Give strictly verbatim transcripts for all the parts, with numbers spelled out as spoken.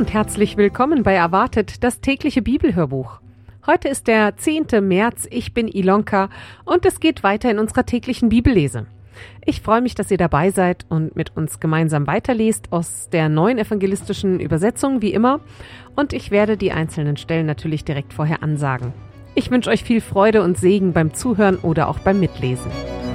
und herzlich willkommen bei Erwartet, das tägliche Bibelhörbuch. Heute ist der zehnte März, ich bin Ilonka und es geht weiter in unserer täglichen Bibellese. Ich freue mich, dass ihr dabei seid und mit uns gemeinsam weiterlest aus der neuen evangelistischen Übersetzung, wie immer. Und ich werde die einzelnen Stellen natürlich direkt vorher ansagen. Ich wünsche euch viel Freude und Segen beim Zuhören oder auch beim Mitlesen.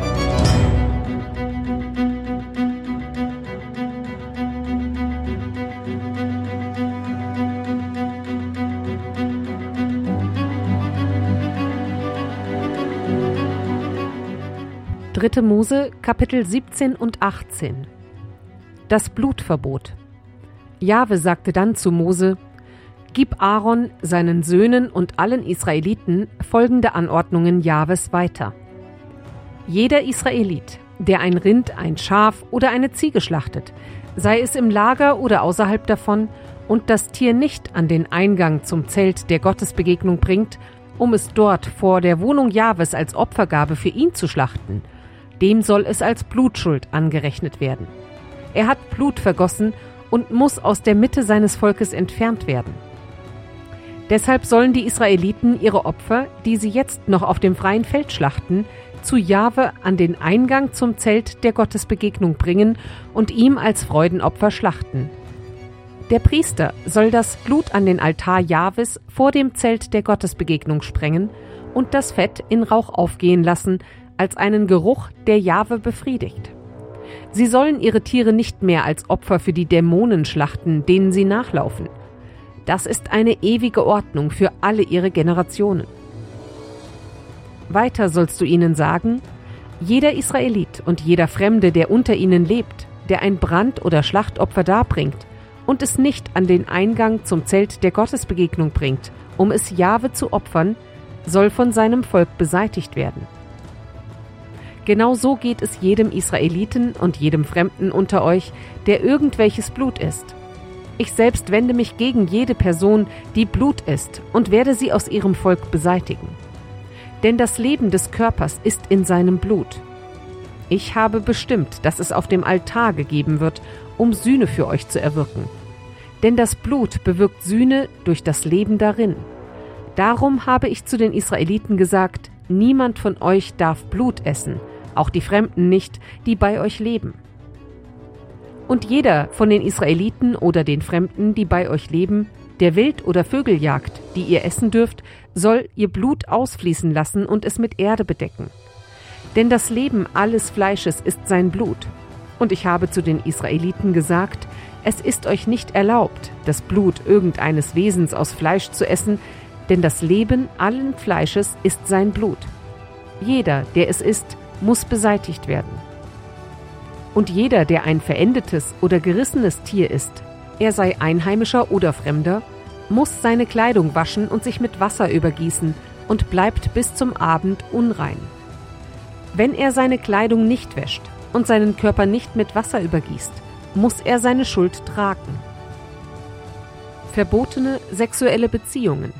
dritte. Mose, Kapitel siebzehn und achtzehn. Das Blutverbot. Jahwe sagte dann zu Mose: Gib Aaron, seinen Söhnen und allen Israeliten folgende Anordnungen Jahwes weiter. Jeder Israelit, der ein Rind, ein Schaf oder eine Ziege schlachtet, sei es im Lager oder außerhalb davon, und das Tier nicht an den Eingang zum Zelt der Gottesbegegnung bringt, um es dort vor der Wohnung Jahwes als Opfergabe für ihn zu schlachten, dem soll es als Blutschuld angerechnet werden. Er hat Blut vergossen und muss aus der Mitte seines Volkes entfernt werden. Deshalb sollen die Israeliten ihre Opfer, die sie jetzt noch auf dem freien Feld schlachten, zu Jahwe an den Eingang zum Zelt der Gottesbegegnung bringen und ihm als Freudenopfer schlachten. Der Priester soll das Blut an den Altar Jahwes vor dem Zelt der Gottesbegegnung sprengen und das Fett in Rauch aufgehen lassen, als einen Geruch, der Jahwe befriedigt. Sie sollen ihre Tiere nicht mehr als Opfer für die Dämonen schlachten, denen sie nachlaufen. Das ist eine ewige Ordnung für alle ihre Generationen. Weiter sollst du ihnen sagen: Jeder Israelit und jeder Fremde, der unter ihnen lebt, der ein Brand- oder Schlachtopfer darbringt und es nicht an den Eingang zum Zelt der Gottesbegegnung bringt, um es Jahwe zu opfern, soll von seinem Volk beseitigt werden. Genau so geht es jedem Israeliten und jedem Fremden unter euch, der irgendwelches Blut isst. Ich selbst wende mich gegen jede Person, die Blut isst, und werde sie aus ihrem Volk beseitigen. Denn das Leben des Körpers ist in seinem Blut. Ich habe bestimmt, dass es auf dem Altar gegeben wird, um Sühne für euch zu erwirken. Denn das Blut bewirkt Sühne durch das Leben darin. Darum habe ich zu den Israeliten gesagt: Niemand von euch darf Blut essen, auch die Fremden nicht, die bei euch leben. Und jeder von den Israeliten oder den Fremden, die bei euch leben, der Wild oder Vögel jagt, die ihr essen dürft, soll ihr Blut ausfließen lassen und es mit Erde bedecken. Denn das Leben alles Fleisches ist sein Blut. Und ich habe zu den Israeliten gesagt: Es ist euch nicht erlaubt, das Blut irgendeines Wesens aus Fleisch zu essen, denn das Leben allen Fleisches ist sein Blut. Jeder, der es isst, muss beseitigt werden. Und jeder, der ein verendetes oder gerissenes Tier isst, er sei Einheimischer oder Fremder, muss seine Kleidung waschen und sich mit Wasser übergießen und bleibt bis zum Abend unrein. Wenn er seine Kleidung nicht wäscht und seinen Körper nicht mit Wasser übergießt, muss er seine Schuld tragen. Verbotene sexuelle Beziehungen.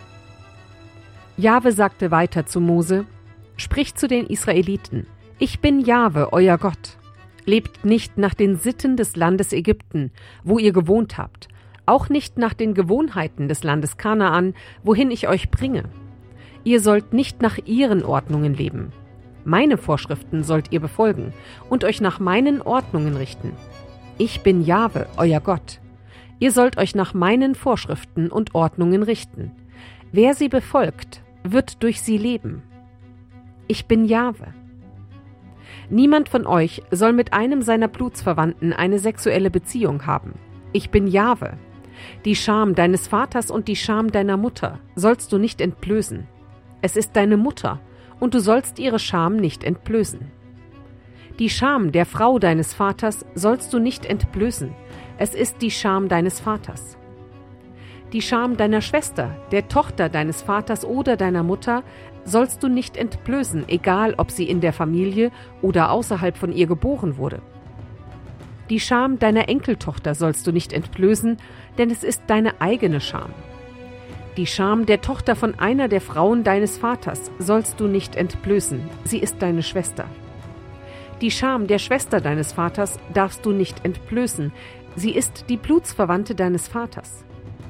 Jahwe sagte weiter zu Mose: Sprich zu den Israeliten: Ich bin Jahwe, euer Gott. Lebt nicht nach den Sitten des Landes Ägypten, wo ihr gewohnt habt, auch nicht nach den Gewohnheiten des Landes Kanaan, wohin ich euch bringe. Ihr sollt nicht nach ihren Ordnungen leben. Meine Vorschriften sollt ihr befolgen und euch nach meinen Ordnungen richten. Ich bin Jahwe, euer Gott. Ihr sollt euch nach meinen Vorschriften und Ordnungen richten. Wer sie befolgt, wird durch sie leben. Ich bin Jahwe. Niemand von euch soll mit einem seiner Blutsverwandten eine sexuelle Beziehung haben. Ich bin Jahwe. Die Scham deines Vaters und die Scham deiner Mutter sollst du nicht entblößen. Es ist deine Mutter, und du sollst ihre Scham nicht entblößen. Die Scham der Frau deines Vaters sollst du nicht entblößen. Es ist die Scham deines Vaters. Die Scham deiner Schwester, der Tochter deines Vaters oder deiner Mutter sollst du nicht entblößen, egal ob sie in der Familie oder außerhalb von ihr geboren wurde. Die Scham deiner Enkeltochter sollst du nicht entblößen, denn es ist deine eigene Scham. Die Scham der Tochter von einer der Frauen deines Vaters sollst du nicht entblößen, sie ist deine Schwester. Die Scham der Schwester deines Vaters darfst du nicht entblößen, sie ist die Blutsverwandte deines Vaters.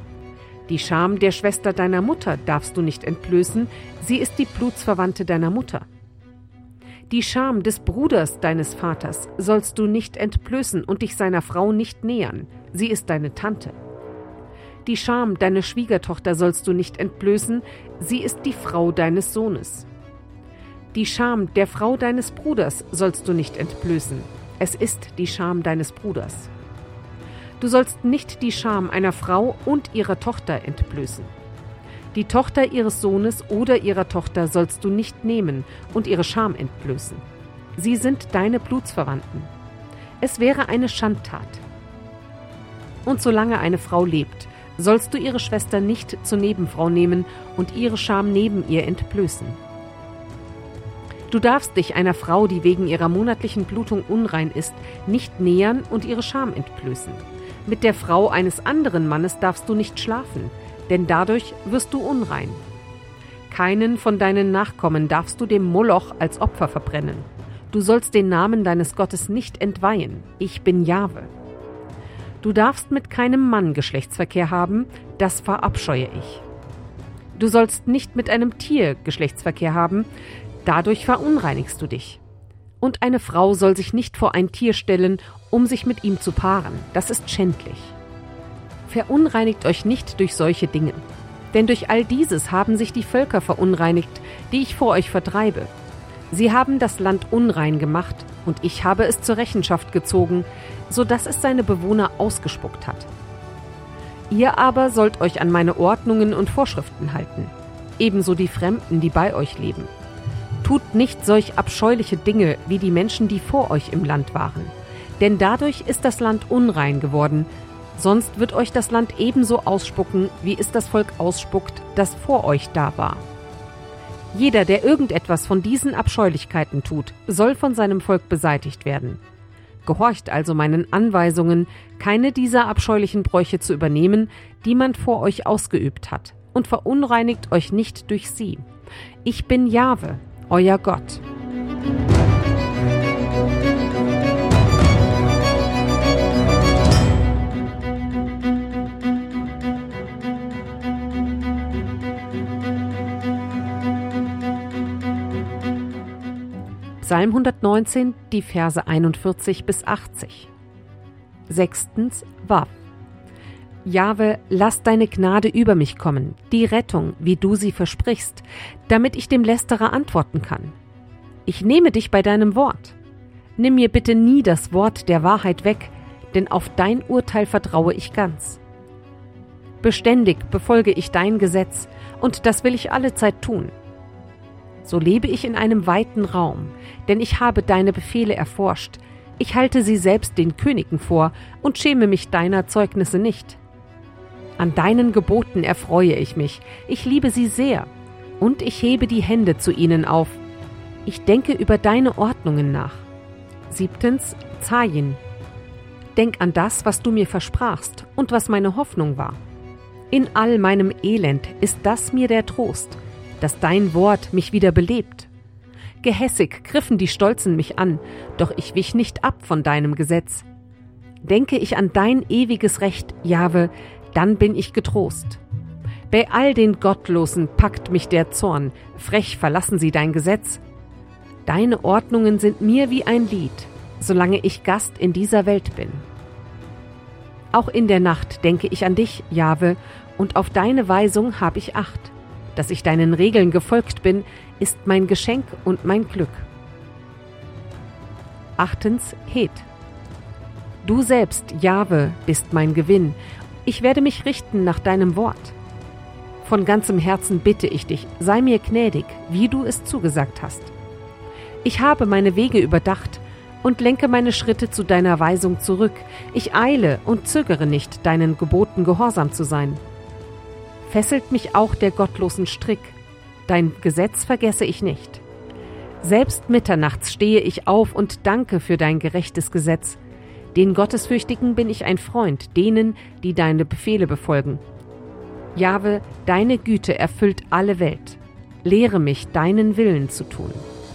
Die Scham der Schwester deiner Mutter darfst du nicht entblößen, sie ist die Blutsverwandte deiner Mutter. Die Scham des Bruders deines Vaters sollst du nicht entblößen und dich seiner Frau nicht nähern, sie ist deine Tante. Die Scham deiner Schwiegertochter sollst du nicht entblößen, sie ist die Frau deines Sohnes. Die Scham der Frau deines Bruders sollst du nicht entblößen, es ist die Scham deines Bruders. Du sollst nicht die Scham einer Frau und ihrer Tochter entblößen. Die Tochter ihres Sohnes oder ihrer Tochter sollst du nicht nehmen und ihre Scham entblößen. Sie sind deine Blutsverwandten. Es wäre eine Schandtat. Und solange eine Frau lebt, sollst du ihre Schwester nicht zur Nebenfrau nehmen und ihre Scham neben ihr entblößen. Du darfst dich einer Frau, die wegen ihrer monatlichen Blutung unrein ist, nicht nähern und ihre Scham entblößen. Mit der Frau eines anderen Mannes darfst du nicht schlafen, denn dadurch wirst du unrein. Keinen von deinen Nachkommen darfst du dem Moloch als Opfer verbrennen. Du sollst den Namen deines Gottes nicht entweihen. Ich bin Jahwe. Du darfst mit keinem Mann Geschlechtsverkehr haben, das verabscheue ich. Du sollst nicht mit einem Tier Geschlechtsverkehr haben, dadurch verunreinigst du dich. Und eine Frau soll sich nicht vor ein Tier stellen, um sich mit ihm zu paaren. Das ist schändlich. Verunreinigt euch nicht durch solche Dinge, denn durch all dieses haben sich die Völker verunreinigt, die ich vor euch vertreibe. Sie haben das Land unrein gemacht, und ich habe es zur Rechenschaft gezogen, so dass es seine Bewohner ausgespuckt hat. Ihr aber sollt euch an meine Ordnungen und Vorschriften halten, ebenso die Fremden, die bei euch leben. Tut nicht solch abscheuliche Dinge wie die Menschen, die vor euch im Land waren, denn dadurch ist das Land unrein geworden, sonst wird euch das Land ebenso ausspucken, wie es das Volk ausspuckt, das vor euch da war. Jeder, der irgendetwas von diesen Abscheulichkeiten tut, soll von seinem Volk beseitigt werden. Gehorcht also meinen Anweisungen, keine dieser abscheulichen Bräuche zu übernehmen, die man vor euch ausgeübt hat, und verunreinigt euch nicht durch sie. Ich bin Jahwe, euer Gott. Psalm hundertneunzehn, die Verse einundvierzig bis achtzig. Sechstens, Wav. Jahwe, lass deine Gnade über mich kommen, die Rettung, wie du sie versprichst, damit ich dem Lästerer antworten kann. Ich nehme dich bei deinem Wort. Nimm mir bitte nie das Wort der Wahrheit weg, denn auf dein Urteil vertraue ich ganz. Beständig befolge ich dein Gesetz, und das will ich allezeit tun. So lebe ich in einem weiten Raum, denn ich habe deine Befehle erforscht. Ich halte sie selbst den Königen vor und schäme mich deiner Zeugnisse nicht. An deinen Geboten erfreue ich mich, ich liebe sie sehr, und ich hebe die Hände zu ihnen auf. Ich denke über deine Ordnungen nach. Siebtens, Zayin. Denk an das, was du mir versprachst und was meine Hoffnung war. In all meinem Elend ist das mir der Trost, dass dein Wort mich wieder belebt. Gehässig griffen die Stolzen mich an, doch ich wich nicht ab von deinem Gesetz. Denke ich an dein ewiges Recht, Jahwe, dann bin ich getrost. Bei all den Gottlosen packt mich der Zorn, frech verlassen sie dein Gesetz. Deine Ordnungen sind mir wie ein Lied, solange ich Gast in dieser Welt bin. Auch in der Nacht denke ich an dich, Jahwe, und auf deine Weisung habe ich Acht. Dass ich deinen Regeln gefolgt bin, ist mein Geschenk und mein Glück. Achtens, Het. Du selbst, Jahwe, bist mein Gewinn. Ich werde mich richten nach deinem Wort. Von ganzem Herzen bitte ich dich, sei mir gnädig, wie du es zugesagt hast. Ich habe meine Wege überdacht und lenke meine Schritte zu deiner Weisung zurück. Ich eile und zögere nicht, deinen Geboten gehorsam zu sein. Fesselt mich auch der gottlosen Strick, dein Gesetz vergesse ich nicht. Selbst mitternachts stehe ich auf und danke für dein gerechtes Gesetz. Den Gottesfürchtigen bin ich ein Freund, denen, die deine Befehle befolgen. Jahwe, deine Güte erfüllt alle Welt. Lehre mich, deinen Willen zu tun.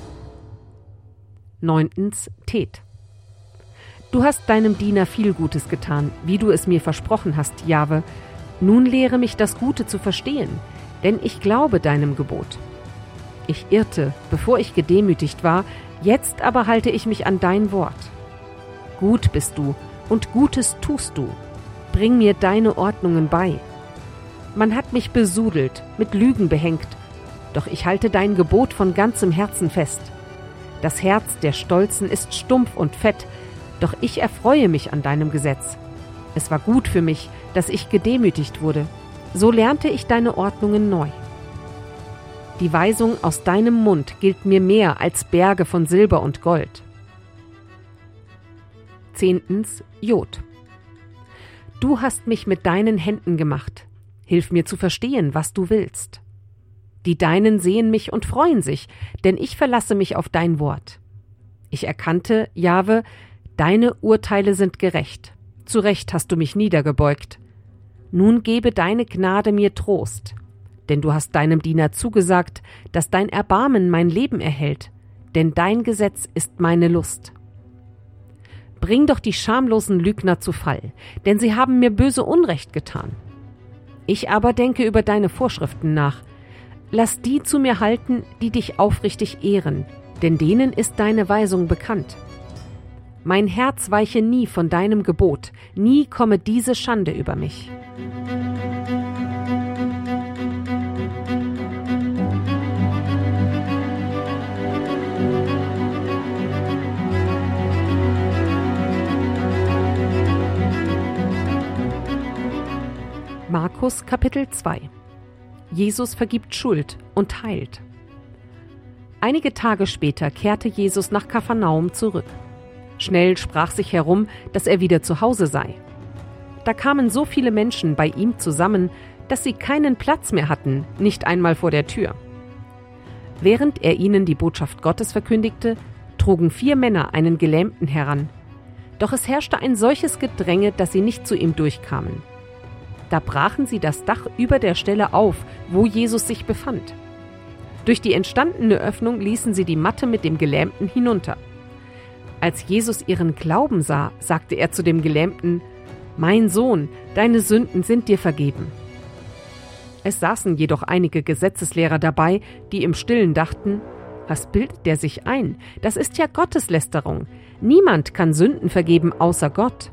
Neuntens, Tet. Du hast deinem Diener viel Gutes getan, wie du es mir versprochen hast, Jahwe. Nun lehre mich das Gute zu verstehen, denn ich glaube deinem Gebot. Ich irrte, bevor ich gedemütigt war, jetzt aber halte ich mich an dein Wort. Gut bist du und Gutes tust du. Bring mir deine Ordnungen bei. Man hat mich besudelt, mit Lügen behängt, doch ich halte dein Gebot von ganzem Herzen fest. Das Herz der Stolzen ist stumpf und fett, doch ich erfreue mich an deinem Gesetz. Es war gut für mich, dass ich gedemütigt wurde. So lernte ich deine Ordnungen neu. Die Weisung aus deinem Mund gilt mir mehr als Berge von Silber und Gold. Zehntens. Jod. Du hast mich mit deinen Händen gemacht. Hilf mir zu verstehen, was du willst. Die Deinen sehen mich und freuen sich, denn ich verlasse mich auf dein Wort. Ich erkannte, Jahwe, deine Urteile sind gerecht. Zu Recht hast du mich niedergebeugt. Nun gebe deine Gnade mir Trost, denn du hast deinem Diener zugesagt, dass dein Erbarmen mein Leben erhält, denn dein Gesetz ist meine Lust. Bring doch die schamlosen Lügner zu Fall, denn sie haben mir böse Unrecht getan. Ich aber denke über deine Vorschriften nach. Lass die zu mir halten, die dich aufrichtig ehren, denn denen ist deine Weisung bekannt. Mein Herz weiche nie von deinem Gebot, nie komme diese Schande über mich. Markus Kapitel zwei. Jesus vergibt Schuld und heilt. Einige Tage später kehrte Jesus nach Kapharnaum zurück. Schnell sprach sich herum, dass er wieder zu Hause sei. Da kamen so viele Menschen bei ihm zusammen, dass sie keinen Platz mehr hatten, nicht einmal vor der Tür. Während er ihnen die Botschaft Gottes verkündigte, trugen vier Männer einen Gelähmten heran. Doch es herrschte ein solches Gedränge, dass sie nicht zu ihm durchkamen. Da brachen sie das Dach über der Stelle auf, wo Jesus sich befand. Durch die entstandene Öffnung ließen sie die Matte mit dem Gelähmten hinunter. Als Jesus ihren Glauben sah, sagte er zu dem Gelähmten: »Mein Sohn, deine Sünden sind dir vergeben.« Es saßen jedoch einige Gesetzeslehrer dabei, die im Stillen dachten: »Was bildet der sich ein? Das ist ja Gotteslästerung. Niemand kann Sünden vergeben außer Gott.«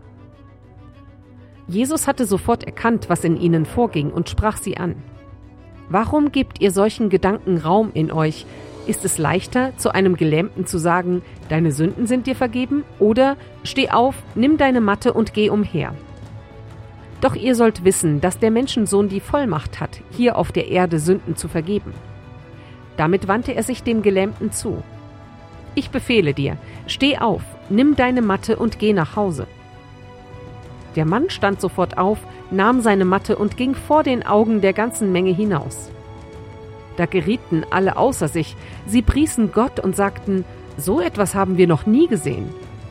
Jesus hatte sofort erkannt, was in ihnen vorging, und sprach sie an. »Warum gebt ihr solchen Gedanken Raum in euch? Ist es leichter, zu einem Gelähmten zu sagen, deine Sünden sind dir vergeben, oder steh auf, nimm deine Matte und geh umher? Doch ihr sollt wissen, dass der Menschensohn die Vollmacht hat, hier auf der Erde Sünden zu vergeben.« Damit wandte er sich dem Gelähmten zu. »Ich befehle dir, steh auf, nimm deine Matte und geh nach Hause.« Der Mann stand sofort auf, nahm seine Matte und ging vor den Augen der ganzen Menge hinaus. Da gerieten alle außer sich, sie priesen Gott und sagten: »So etwas haben wir noch nie gesehen.«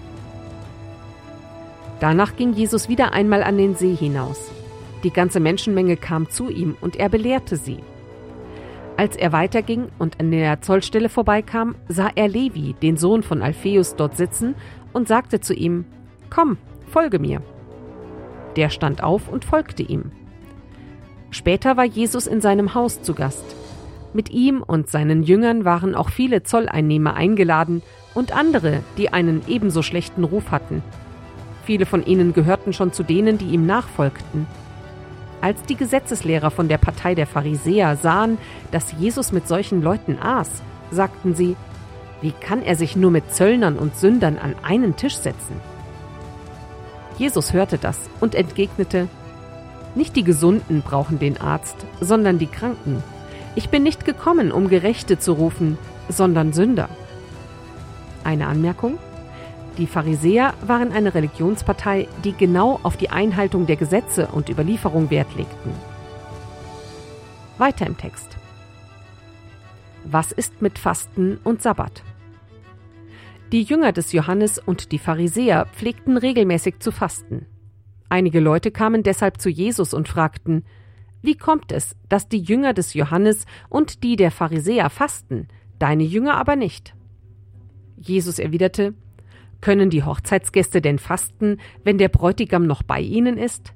Danach ging Jesus wieder einmal an den See hinaus. Die ganze Menschenmenge kam zu ihm und er belehrte sie. Als er weiterging und an der Zollstelle vorbeikam, sah er Levi, den Sohn von Alpheus, dort sitzen und sagte zu ihm: »Komm, folge mir.« Der stand auf und folgte ihm. Später war Jesus in seinem Haus zu Gast. Mit ihm und seinen Jüngern waren auch viele Zolleinnehmer eingeladen und andere, die einen ebenso schlechten Ruf hatten. Viele von ihnen gehörten schon zu denen, die ihm nachfolgten. Als die Gesetzeslehrer von der Partei der Pharisäer sahen, dass Jesus mit solchen Leuten aß, sagten sie: »Wie kann er sich nur mit Zöllnern und Sündern an einen Tisch setzen?« Jesus hörte das und entgegnete: »Nicht die Gesunden brauchen den Arzt, sondern die Kranken. Ich bin nicht gekommen, um Gerechte zu rufen, sondern Sünder.« Eine Anmerkung: Die Pharisäer waren eine Religionspartei, die genau auf die Einhaltung der Gesetze und Überlieferung Wert legten. Weiter im Text. Was ist mit Fasten und Sabbat? Die Jünger des Johannes und die Pharisäer pflegten regelmäßig zu fasten. Einige Leute kamen deshalb zu Jesus und fragten: Wie kommt es, dass die Jünger des Johannes und die der Pharisäer fasten, deine Jünger aber nicht? Jesus erwiderte: Können die Hochzeitsgäste denn fasten, wenn der Bräutigam noch bei ihnen ist?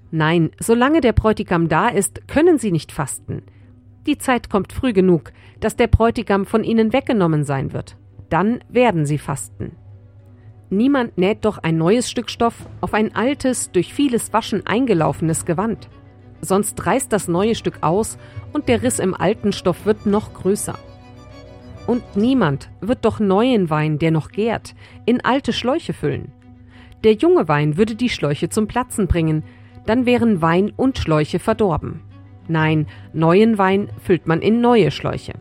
Nein, solange der Bräutigam da ist, können sie nicht fasten. Die Zeit kommt früh genug, dass der Bräutigam von ihnen weggenommen sein wird. Dann werden sie fasten. Niemand näht doch ein neues Stück Stoff auf ein altes, durch vieles Waschen eingelaufenes Gewand. Sonst reißt das neue Stück aus und der Riss im alten Stoff wird noch größer. Und niemand wird doch neuen Wein, der noch gärt, in alte Schläuche füllen. Der junge Wein würde die Schläuche zum Platzen bringen, dann wären Wein und Schläuche verdorben. Nein, neuen Wein füllt man in neue Schläuche.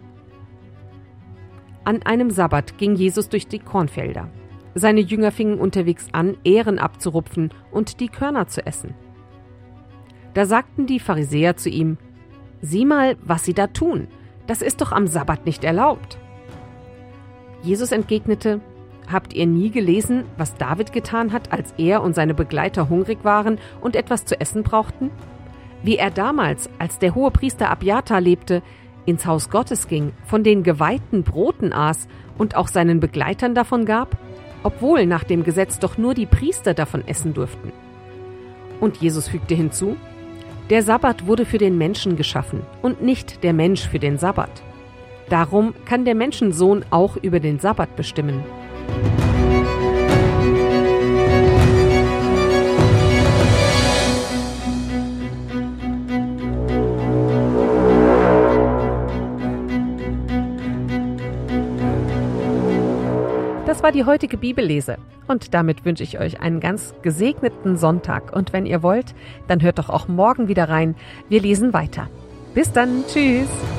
An einem Sabbat ging Jesus durch die Kornfelder. Seine Jünger fingen unterwegs an, Ähren abzurupfen und die Körner zu essen. Da sagten die Pharisäer zu ihm: Sieh mal, was sie da tun. Das ist doch am Sabbat nicht erlaubt. Jesus entgegnete: Habt ihr nie gelesen, was David getan hat, als er und seine Begleiter hungrig waren und etwas zu essen brauchten? Wie er damals, als der Hohepriester Abjatar lebte, ins Haus Gottes ging, von den geweihten Broten aß und auch seinen Begleitern davon gab, obwohl nach dem Gesetz doch nur die Priester davon essen durften. Und Jesus fügte hinzu: Der Sabbat wurde für den Menschen geschaffen und nicht der Mensch für den Sabbat. Darum kann der Menschensohn auch über den Sabbat bestimmen. Das war die heutige Bibellese und damit wünsche ich euch einen ganz gesegneten Sonntag und wenn ihr wollt, dann hört doch auch morgen wieder rein. Wir lesen weiter. Bis dann, tschüss!